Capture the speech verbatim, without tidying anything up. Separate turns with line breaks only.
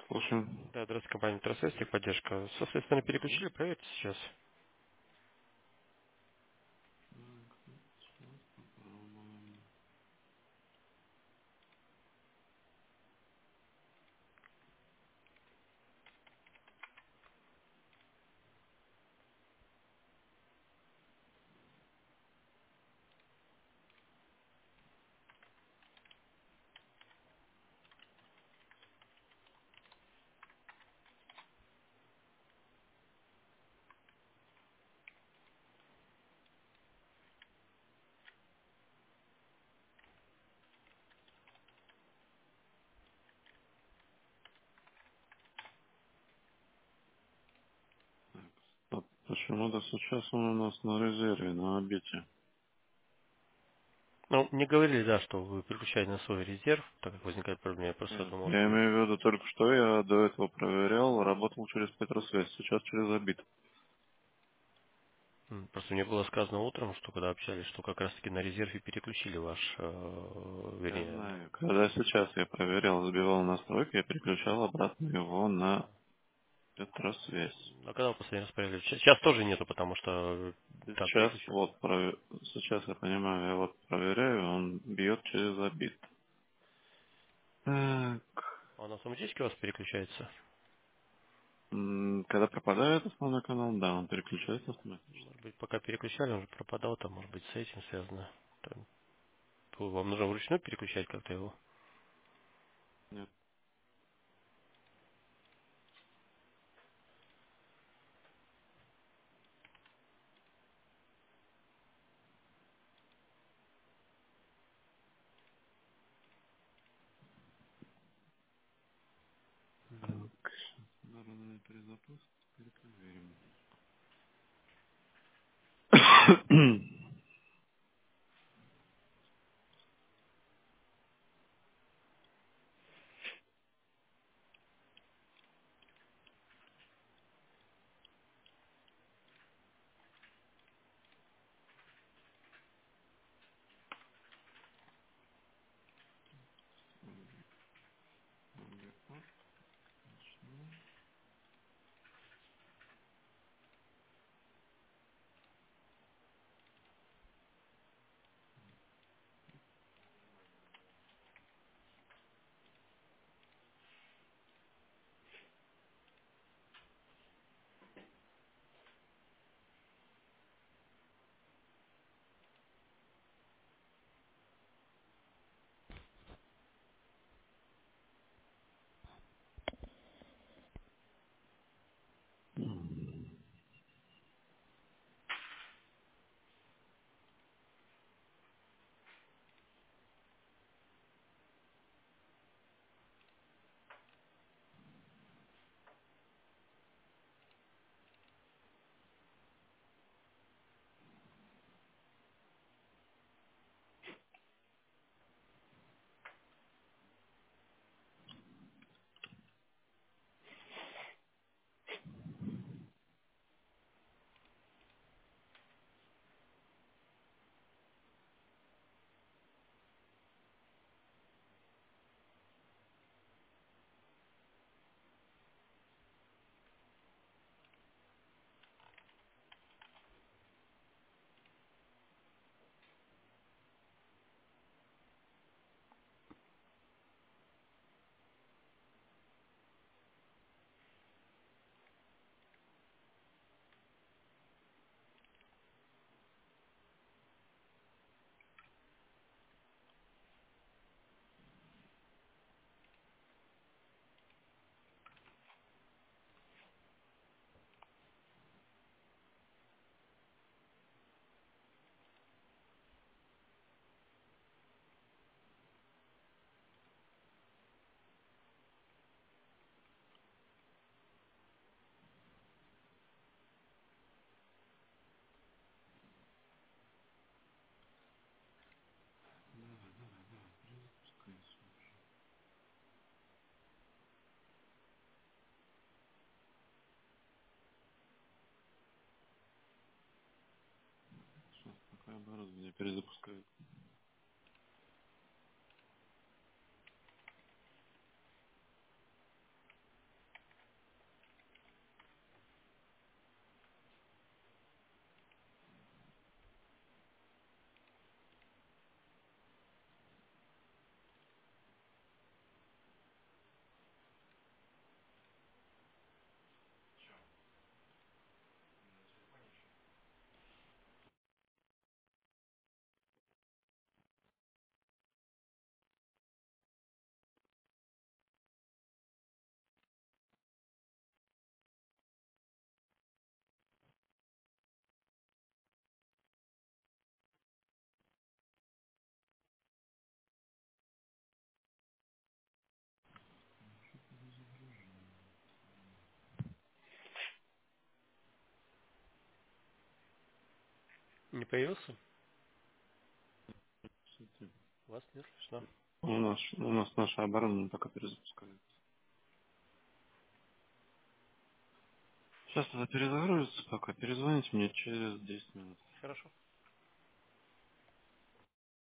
Слушаю.
Да, здравствуйте, компания Трасвести, поддержка. Соответственно, переключили, проверьте сейчас.
А почему-то сейчас он у нас на резерве, на обете.
Ну, мне говорили, да, что вы переключаете на свой резерв, так как возникает проблема, я просто
Нет,
думал,
я
что...
имею в виду только что я до этого проверял, работал через Петросвязь, сейчас через обид.
М, Просто мне было сказано утром, что когда общались, что как раз-таки на резерве переключили ваш, э,
Я
вернее,
знаю. Когда сейчас я проверял, забивал настройки, я переключал обратно его на Петросвязь.
а когда вы последний раз проверили? Щас сейчас тоже нету, потому что... Так,
Сейчас
переключил.
вот, прове- сейчас я понимаю, я вот проверяю, он бьет через обид. Так.
А он автоматически у вас переключается?
М, Когда пропадает основной канал, да, он переключается автоматически.
Может быть, пока переключали, он же пропадал, там, может быть, с этим связано. Там, вам нужно вручную переключать как-то его?
Нет. Так, наверное, перезапуск. Теперь проверим. Сейчас пока оборудование перезапускает.
Не появился? Вас не слышно.
У нас, у нас наша оборона пока перезапускается. Сейчас это перезагрузится пока. Перезвоните мне через десять минут.
Хорошо.